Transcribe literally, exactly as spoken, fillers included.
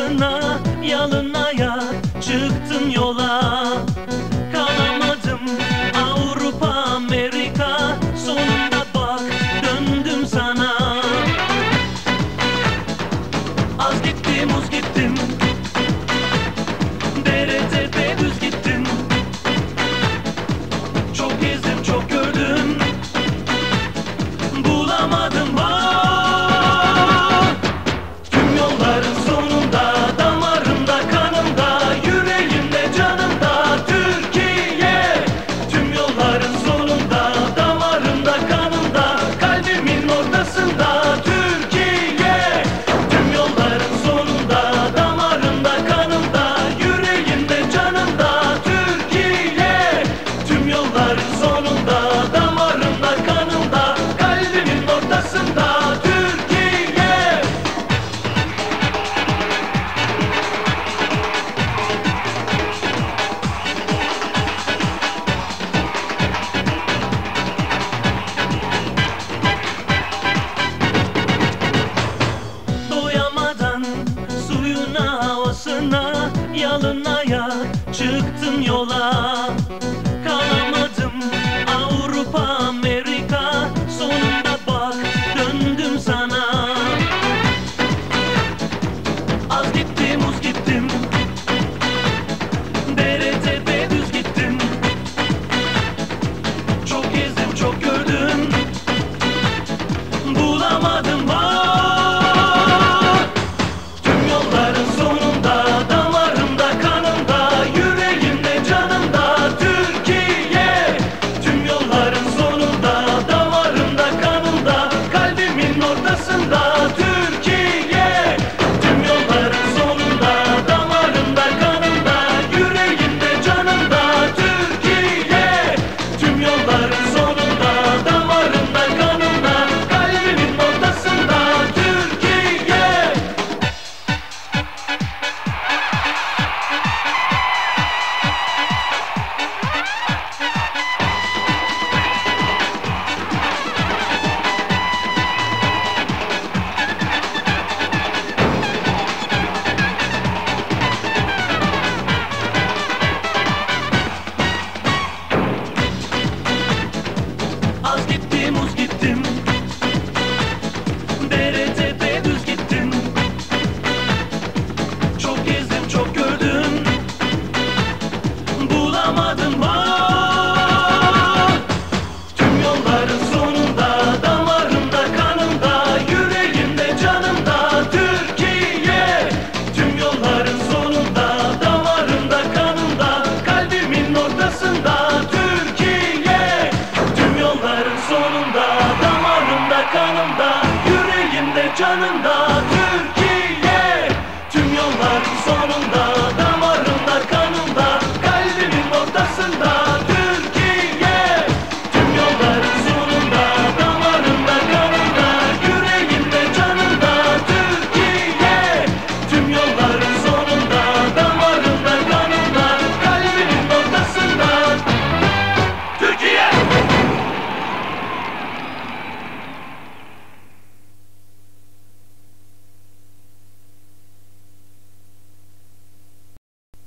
havasına, yalınaya çıktın yola. Kalamadım Avrupa, Amerika, sonunda bak döndüm sana. Az gittim, uz gittim, dere tepe düz gittim. Çok gezdim, çok gördüm, bulamadım bak. Tüm yolların sonunda, damarımda, kanımda, yüreğimde, canımda Türkiye. Tüm yolların sonunda, damarımda, kanımda, kalbimin ortasında Türkiye. Tüm yolların sonunda, damarımda, kanımda, yüreğimde, canımda Türkiye. Tüm yolların sonunda, damarımda, kanımda, kalbimin ortasında Türkiye. Doyamadan suyuna, havasına, yalınaya çıktın yola. Kalamadım Avrupa, Amerika, sonunda bak döndüm sana. Az gittim, uz gittim, dere tepe düz gittim. Çok gezdim, çok gördüm, bulamadım bak. Tüm yolların sonunda, damarımda, kanımda, yüreğimde, canımda Türkiye. Tüm yolların sonunda, damarımda, kanımda, kalbimin ortasında Türkiye. Tüm yolların sonunda, damarımda, kanımda, yüreğimde, canımda Türkiye. Tüm yolların sonunda, damarımda, kanımda, kalbimin ortasında Türkiye. Az gittim, uz gittim, dere tepe düz gittim. Çok gezdim, çok gördüm, bulamadım bak. Tüm yolların sonunda, damarımda, kanımda, yüreğimde, canımda Türkiye. Tüm yolların sonunda, damarımda, kanımda, kalbimin ortasında Türkiye. Tüm yolların sonunda, damarımda, kanımda, yüreğimde, canımda